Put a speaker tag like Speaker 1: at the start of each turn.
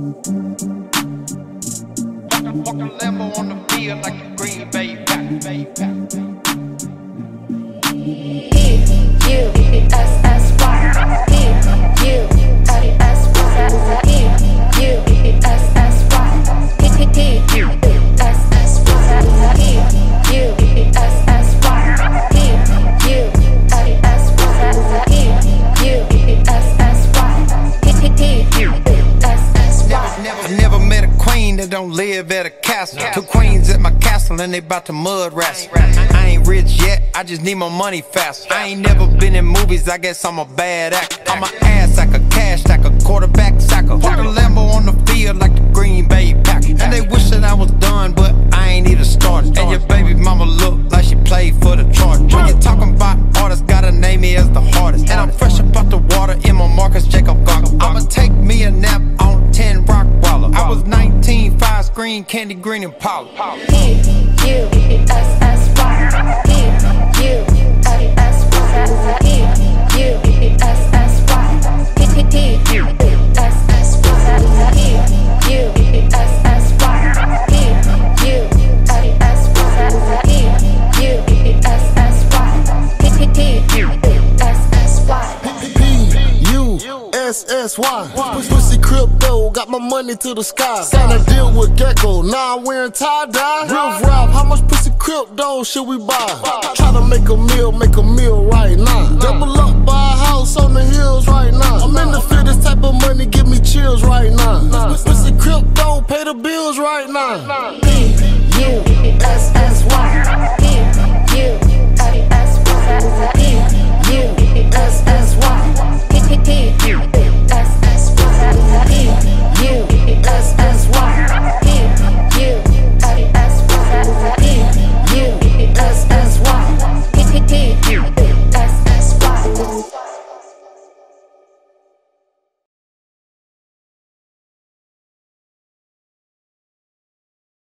Speaker 1: Walking Lambo on the field like a Green Bay Packers.
Speaker 2: P-U-S-S-Y. P-U-S-S-Y. P-U-S-S-Y.
Speaker 1: I never met a queen that don't live at a castle. Two queens at my castle and they bout to mud wrestle. I ain't rich yet, I just need my money faster. I ain't never been in movies, I guess I'm a bad actor. I'm an ass like a cash stack, a quarterback sacker. Walk a Lambo on the field like the Green Bay Packers. And they wish that I was done, but I ain't even started. And your baby mama look like she played for the Chargers. When you talking about artists, gotta name me as the hardest. And I'm fresh about the water in my Marcus Jacob Goggle. I'ma take me a nap on 10 Rock Waller. I was 19, 5 screen, Candy Green and Paula.
Speaker 2: P-U-S-S-Y. P-U-S-S-Y. P-U-S-S-Y.
Speaker 3: SSY. Pussy crypto, got my money to the sky. Signed a deal with Gecko, now I'm wearing tie-dye. Real rap, how much pussy crypto should we buy? Try to make a meal right now. Double up, buy a house on the hills right now. I'm in the field, this type of money give me chills right now. Pussy crypto, pay the bills right now.
Speaker 2: P-U-S-S-Y.